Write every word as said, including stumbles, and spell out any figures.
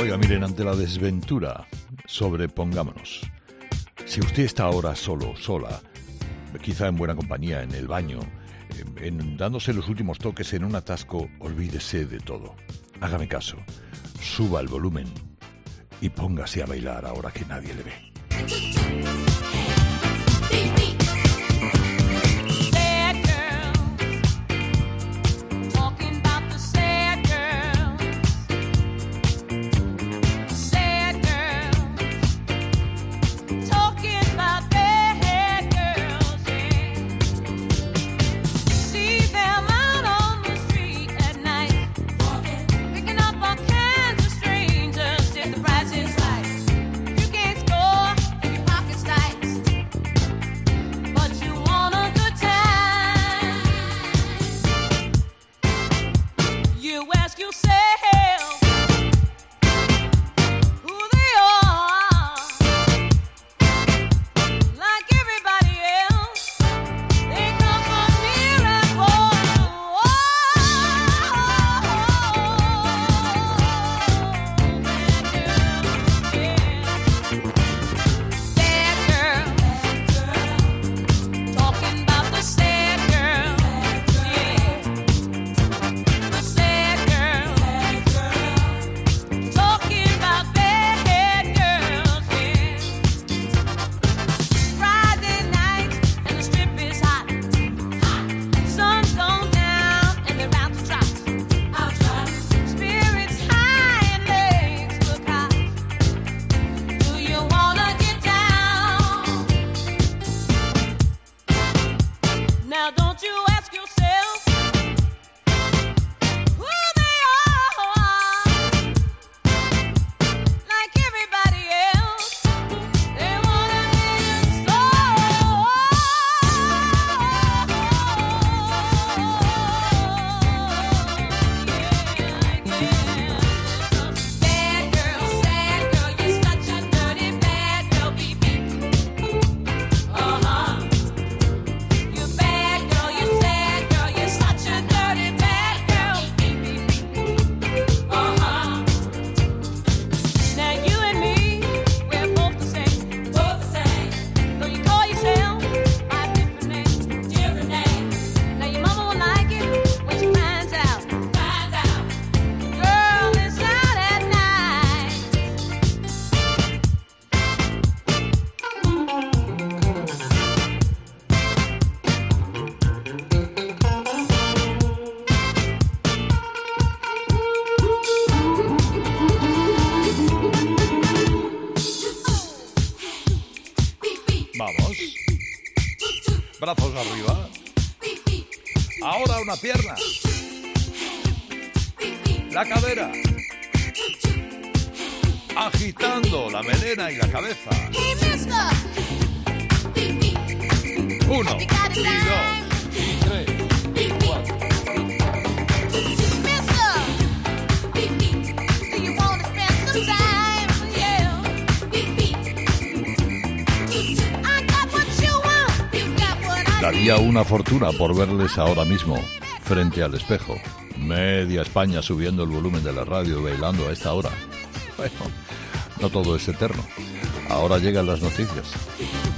Oiga, miren, ante la desventura, sobrepongámonos. Si usted está ahora solo, sola, quizá en buena compañía, en el baño, en, en, dándose los últimos toques en un atasco, olvídese de todo. Hágame caso, suba el volumen y póngase a bailar ahora que nadie le ve. Brazos arriba. Ahora una pierna. La cadera. Agitando la melena y la cabeza. Uno, y dos, y tres, y cuatro. Daría una fortuna por verles ahora mismo, frente al espejo. Media España subiendo el volumen de la radio y bailando a esta hora. Bueno, no todo es eterno. Ahora llegan las noticias.